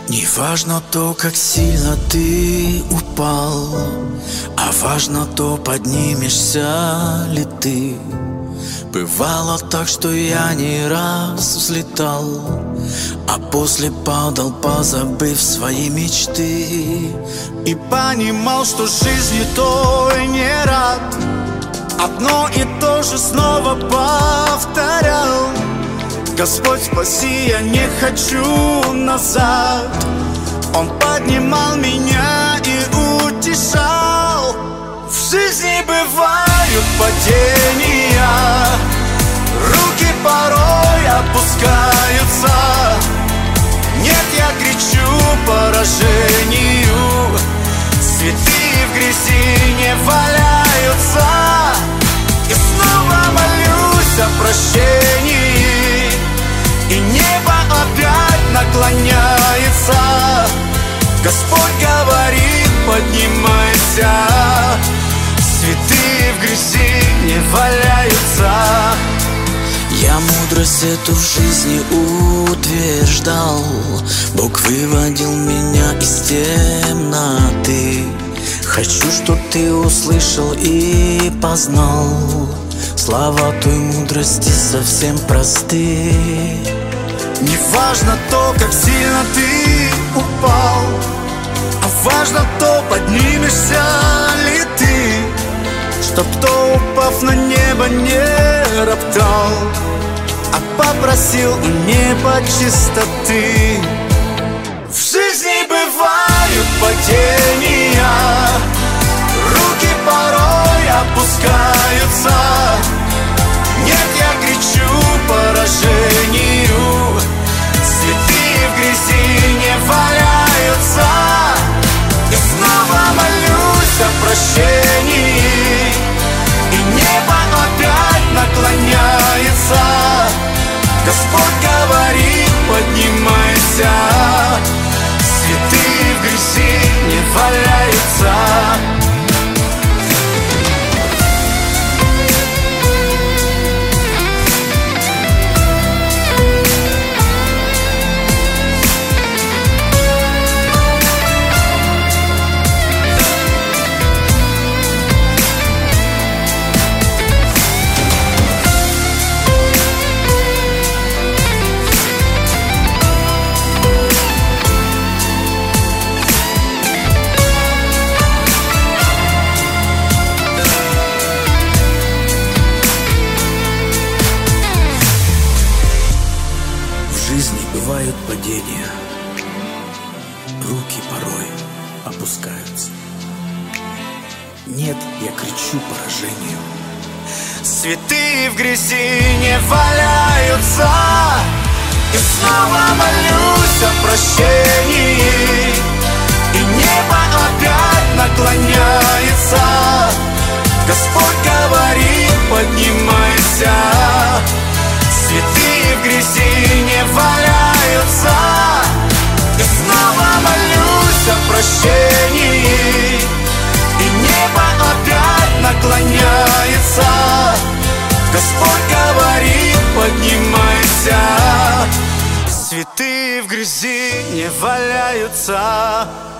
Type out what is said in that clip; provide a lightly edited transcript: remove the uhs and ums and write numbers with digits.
Не важно то, как сильно ты упал, а важно то, поднимешься ли ты. Бывало так, что я не раз взлетал, а после падал, позабыв свои мечты. И понимал, что жизни той не рад. Одно и то же снова повторял: Господь, спаси, я не хочу назад. Он поднимал меня и утешал. В жизни бывают падения, руки порой опускаются. Нет, я кричу поражению, святые в грязи не валяются. И снова молюсь о прощении, и небо опять наклоняется. Господь говорит: поднимайся. Святые в грязи не валяются. Я мудрость эту в жизни утверждал. Бог выводил меня из темноты. Хочу, чтоб ты услышал и познал слова той мудрости совсем просты. Не важно то, как сильно ты упал, а важно то, поднимешься ли ты. Чтоб кто, упав на небо, не роптал, а попросил у неба чистоты. В жизни бывают падения, руки порой опускаются. Нет, я кричу поражению, святые в грязи не валяются. И снова молюсь о прощении, и небо опять наклоняется. Господь говорит: поднимайся. Святые в грязи не валяются. В жизни бывают падения, руки порой опускаются. Нет, я кричу поражению. Святые в грязи не валяются. И снова молюсь о прощении, и небо опять наклоняется. Господь говорит: поднимайся. Святые в грязи не валяются. И снова молюсь о прощении, и небо опять наклоняется. Господь говорит: поднимайся. Святые в грязи не валяются.